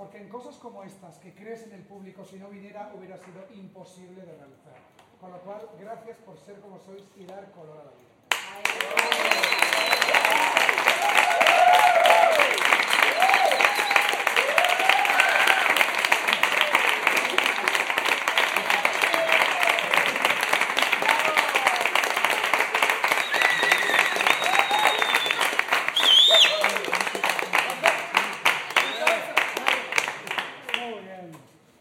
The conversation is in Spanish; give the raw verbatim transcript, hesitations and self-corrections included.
porque en cosas como estas, que crees en el público, si no viniera hubiera sido imposible de realizar. Con lo cual, gracias por ser como sois y dar color a la vida.